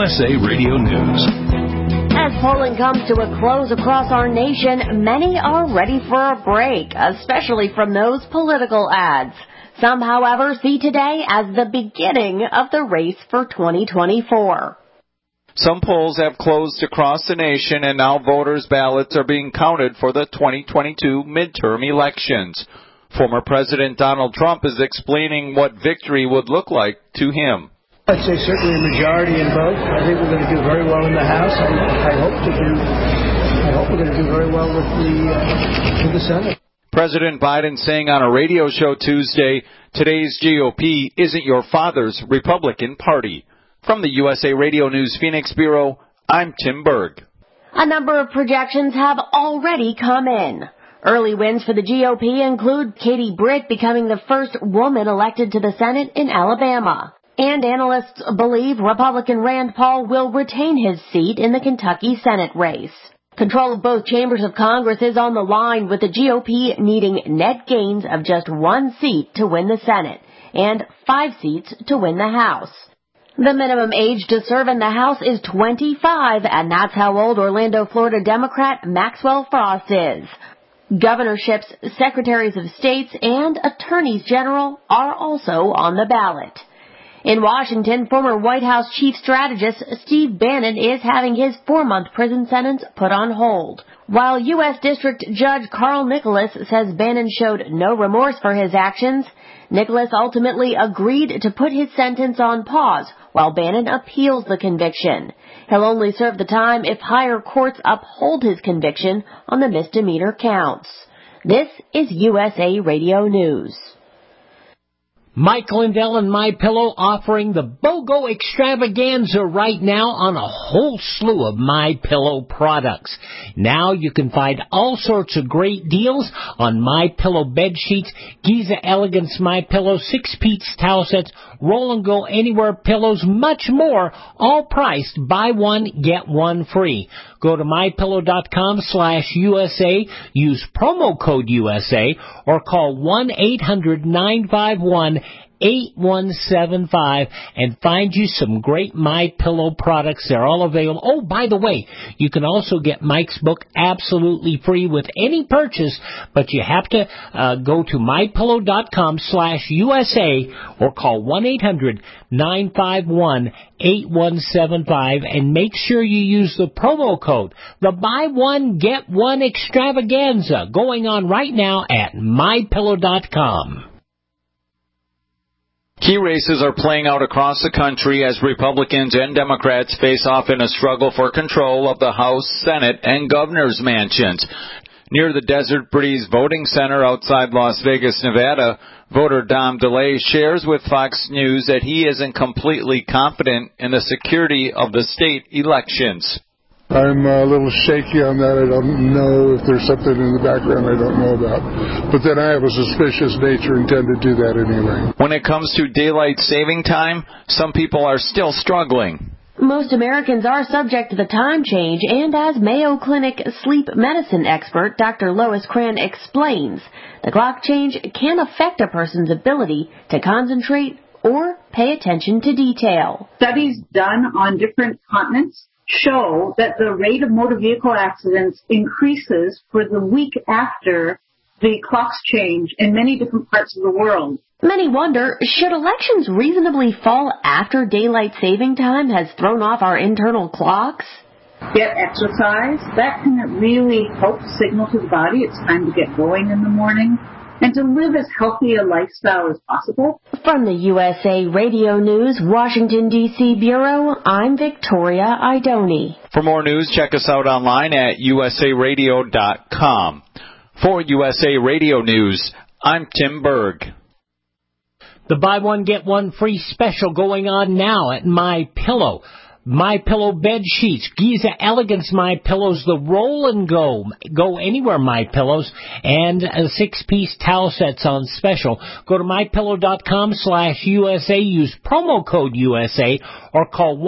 USA Radio News. As polling comes to a close across our nation, many are ready for a break, especially from those political ads. Some, however, see today as the beginning of the race for 2024. Some polls have closed across the nation, and now voters' ballots are being counted for the 2022 midterm elections. Former President Donald Trump is explaining what victory would look like to him. I'd say certainly a majority in both. I think we're going to do very well in the House. I hope we're going to do very well with the Senate. President Biden saying on a radio show Tuesday, today's GOP isn't your father's Republican Party. From the USA Radio News Phoenix Bureau, I'm Tim Berg. A number of projections have already come in. Early wins for the GOP include Katie Britt becoming the first woman elected to the Senate in Alabama. And analysts believe Republican Rand Paul will retain his seat in the Kentucky Senate race. Control of both chambers of Congress is on the line, with the GOP needing net gains of just 1 seat to win the Senate and 5 seats to win the House. The minimum age to serve in the House is 25, and that's how old Orlando, Florida Democrat Maxwell Frost is. Governorships, secretaries of states, and attorneys general are also on the ballot. In Washington, former White House chief strategist Steve Bannon is having his 4-month prison sentence put on hold. While U.S. District Judge Carl Nicholas says Bannon showed no remorse for his actions, Nicholas ultimately agreed to put his sentence on pause while Bannon appeals the conviction. He'll only serve the time if higher courts uphold his conviction on the misdemeanor counts. This is USA Radio News. Mike Lindell and MyPillow offering the BOGO extravaganza right now on a whole slew of MyPillow products. Now you can find all sorts of great deals on MyPillow bed sheets, Giza Elegance MyPillow, 6-piece towel sets, Roll and Go Anywhere pillows, much more, all priced buy one, get one free. Go to mypillow.com/USA, use promo code USA, or call 1-800-951-8175 and find you some great MyPillow products. They're all available. Oh, by the way, you can also get Mike's book absolutely free with any purchase, but you have to go to mypillow.com/USA or call 1-800-951-8175 and make sure you use the promo code. The buy one, get one extravaganza going on right now at mypillow.com. Key races are playing out across the country as Republicans and Democrats face off in a struggle for control of the House, Senate, and governor's mansions. Near the Desert Breeze Voting Center outside Las Vegas, Nevada, voter Dom DeLay shares with Fox News that he isn't completely confident in the security of the state elections. I'm a little shaky on that. I don't know if there's something in the background I don't know about. But then I have a suspicious nature and tend to do that anyway. When it comes to daylight saving time, some people are still struggling. Most Americans are subject to the time change, and as Mayo Clinic sleep medicine expert Dr. Lois Cran explains, the clock change can affect a person's ability to concentrate or pay attention to detail. Studies done on different continents show that the rate of motor vehicle accidents increases for the week after the clocks change in many different parts of the world. Many wonder, should elections reasonably fall after daylight saving time has thrown off our internal clocks? Get exercise. That can really help signal to the body it's time to get going in the morning and to live as healthy a lifestyle as possible. From the USA Radio News, Washington, D.C. Bureau, I'm Victoria Idoni. For more news, check us out online at usaradio.com. For USA Radio News, I'm Tim Berg. The buy one, get one free special going on now at MyPillow. MyPillow bed sheets, Giza Elegance MyPillows, the Roll and Go Anywhere MyPillows, and 6-piece towel sets on special. Go to mypillow.com/USA, use promo code USA, or call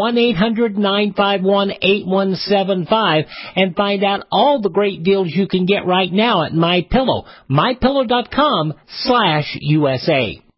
1-800-951-8175 and find out all the great deals you can get right now at MyPillow. mypillow.com/USA.